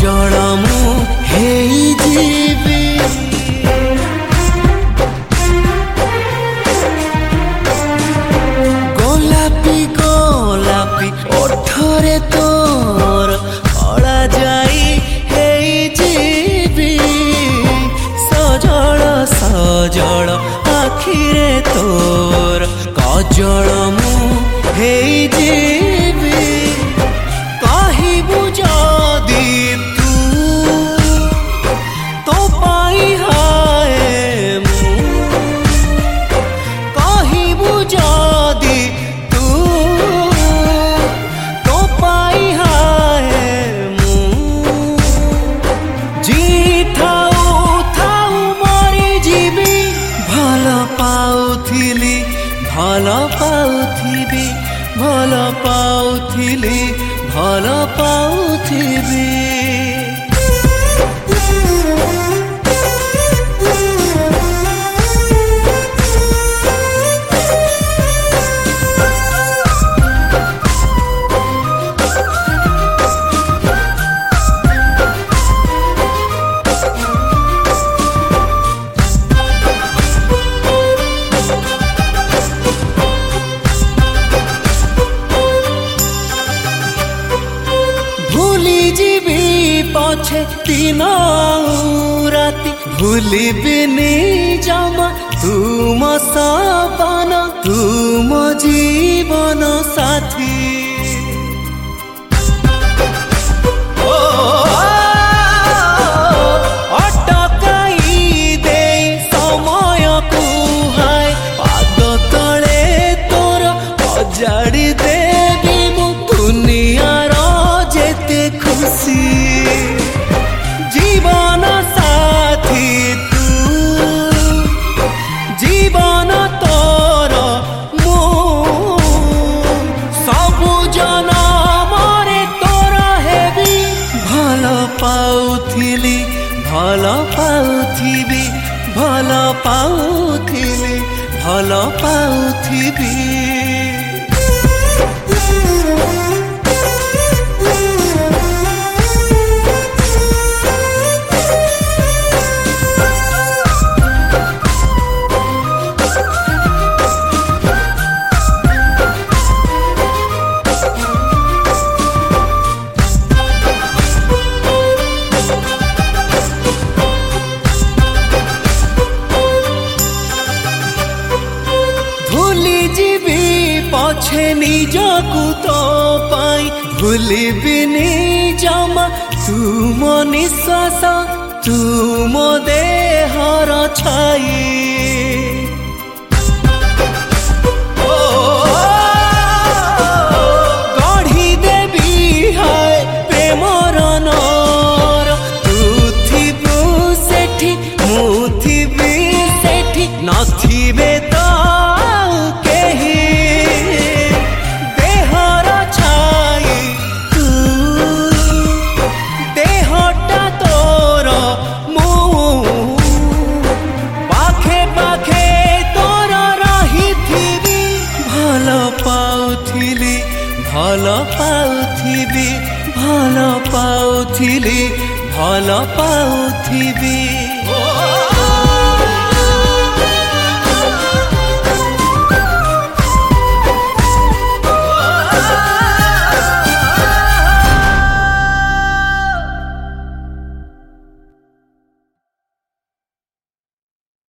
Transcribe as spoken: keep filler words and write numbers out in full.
अजळ मु हेई जीवी गोलापी गोलापी ओठरे तोर कला जाई हेई जीवी सजल सजल आखिरे तोर कजल मु हेई जीवी कहबू जदि तू तो पाई हाय मु कहबू जदि तू तो पाई हाय मु जी थाऊ थाऊ मरी जीवी भल पाउथिली भल पाउथिबी भल पाउथिली भल पाउथिबी पछे दिन राति भूलिबिनी जमा तुम सपन तुम जीवन साथी ओ अटकाई दे समय कुहाय पाद तले तोर अजाड़ी देवी मु दुनियार जेते खुशी जीवन साथी तू जीवन तोर मु सबु जनमरे तोर हेबी भल पाउथिली भल पाउथिबी भल पाउथिली भल पाउथिबी पछे निजकु तो पाई भूलिबिनी जमा तुम निश्वास तुम देहर छाई गढ़ी देवी है प्रेमर नर तू थिबु सेठी मु थिबी सेठी नथिबे तो भल पाउथिबी भल पाउथिली भल पाउथिबी।